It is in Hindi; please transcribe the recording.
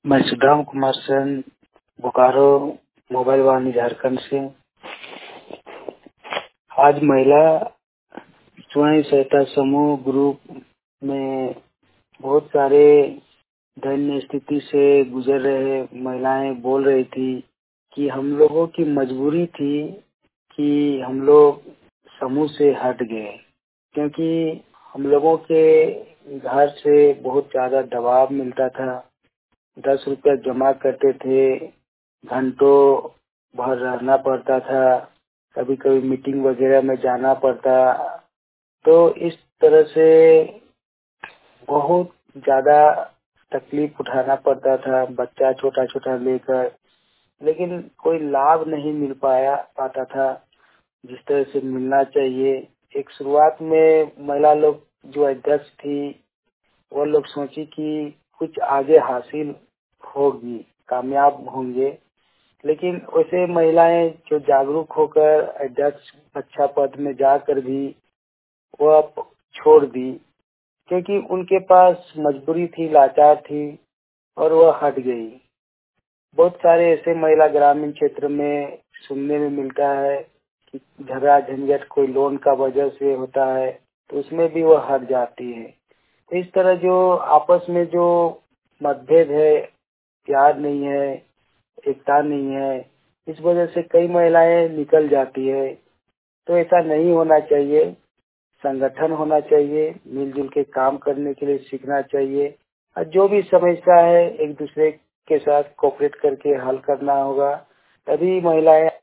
मैं सुदाम कुमार सेन, बोकारो मोबाइल वाणी झारखंड से। आज महिला स्वयं सहायता समूह ग्रुप में बहुत सारे दयनीय स्थिति से गुजर रहे महिलाएं बोल रही थी कि हम लोगों की मजबूरी थी कि हम लोग समूह से हट गए, क्योंकि हम लोगों के घर से बहुत ज्यादा दबाव मिलता था। 10 रुपया जमा करते थे, घंटों भर रहना पड़ता था, कभी कभी मीटिंग वगैरह में जाना पड़ता। तो इस तरह से बहुत ज्यादा तकलीफ उठाना पड़ता था, बच्चा छोटा छोटा लेकर, लेकिन कोई लाभ नहीं मिल पाता था जिस तरह से मिलना चाहिए। एक शुरुआत में महिला लोग जो अध्यक्ष थी वो लोग सोची कि कुछ आगे हासिल होगी, कामयाब होंगे, लेकिन वैसे महिलाएं जो जागरूक होकर अध्यक्ष अच्छा पद में जाकर भी वो अब छोड़ दी, क्योंकि उनके पास मजबूरी थी, लाचार थी और वह हट गई। बहुत सारे ऐसे महिला ग्रामीण क्षेत्र में सुनने में मिलता है कि झगड़ा झंझट कोई लोन का वजह से होता है तो उसमें भी वह हट जाती है। तो इस तरह जो आपस में जो मतभेद है, प्यार नहीं है, एकता नहीं है, इस वजह से कई महिलाएं निकल जाती है। तो ऐसा नहीं होना चाहिए, संगठन होना चाहिए, मिलजुल के काम करने के लिए सीखना चाहिए और जो भी समस्या है एक दूसरे के साथ कोऑपरेट करके हल करना होगा, तभी महिलाएं